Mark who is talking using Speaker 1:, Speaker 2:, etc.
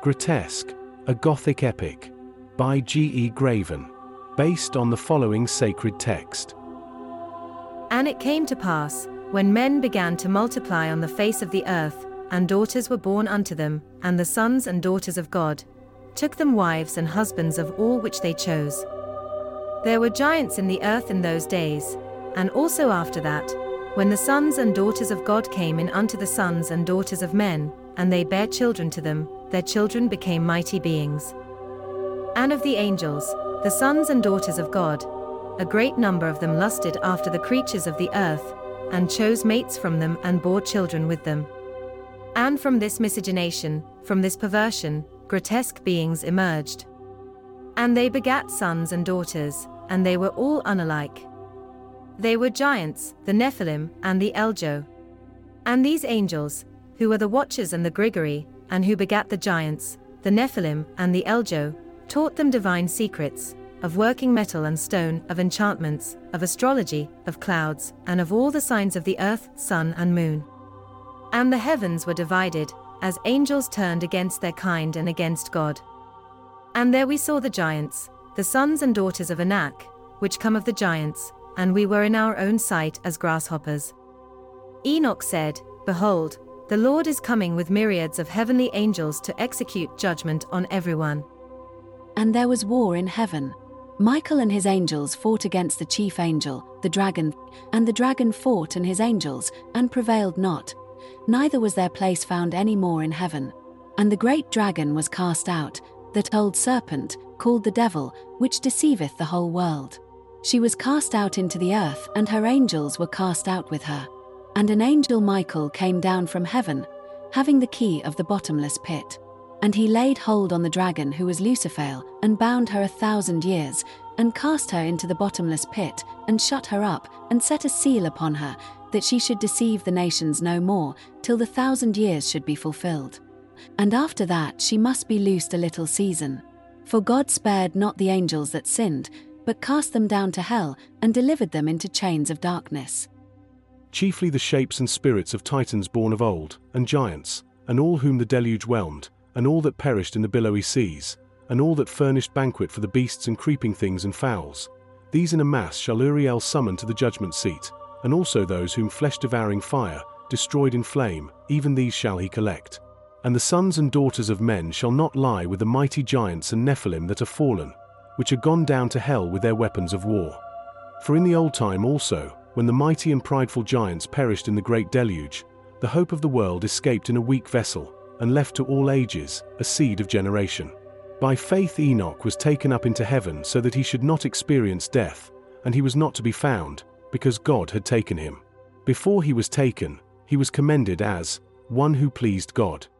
Speaker 1: Grotesque, a Gothic epic, by G.E. Graven, based on the following sacred text.
Speaker 2: And it came to pass, when men began to multiply on the face of the earth, and daughters were born unto them, and the sons and daughters of God took them wives and husbands of all which they chose. There were giants in the earth in those days, and also after that, when the sons and daughters of God came in unto the sons and daughters of men, and they bare children to them, their children became mighty beings. And of the angels, the sons and daughters of God, a great number of them lusted after the creatures of the earth, and chose mates from them and bore children with them. And from this miscegenation, from this perversion, grotesque beings emerged. And they begat sons and daughters, and they were all unalike. They were giants, the Nephilim and the Eljo. And these angels, who were the Watchers and the Grigori, and who begat the giants, the Nephilim and the Eljo, taught them divine secrets, of working metal and stone, of enchantments, of astrology, of clouds, and of all the signs of the earth, sun and moon. And the heavens were divided, as angels turned against their kind and against God. And there we saw the giants, the sons and daughters of Anak, which come of the giants, and we were in our own sight as grasshoppers. Enoch said, Behold, the Lord is coming with myriads of heavenly angels to execute judgment on everyone.
Speaker 3: And there was war in heaven. Michael and his angels fought against the chief angel, the dragon, and the dragon fought and his angels, and prevailed not. Neither was their place found any more in heaven. And the great dragon was cast out, that old serpent, called the devil, which deceiveth the whole world. She was cast out into the earth, and her angels were cast out with her. And an angel Michael came down from heaven, having the key of the bottomless pit. And he laid hold on the dragon who was Lucifer, and bound her 1,000 years, and cast her into the bottomless pit, and shut her up, and set a seal upon her, that she should deceive the nations no more, till the 1,000 years should be fulfilled. And after that she must be loosed a little season. For God spared not the angels that sinned, but cast them down to hell, and delivered them into chains of darkness.
Speaker 1: Chiefly the shapes and spirits of Titans born of old, and giants, and all whom the deluge whelmed, and all that perished in the billowy seas, and all that furnished banquet for the beasts and creeping things and fowls. These in a mass shall Uriel summon to the judgment seat, and also those whom flesh-devouring fire, destroyed in flame, even these shall he collect. And the sons and daughters of men shall not lie with the mighty giants and Nephilim that are fallen, which are gone down to hell with their weapons of war. For in the old time also, when the mighty and prideful giants perished in the great deluge, the hope of the world escaped in a weak vessel, and left to all ages, a seed of generation. By faith Enoch was taken up into heaven so that he should not experience death, and he was not to be found, because God had taken him. Before he was taken, he was commended as one who pleased God.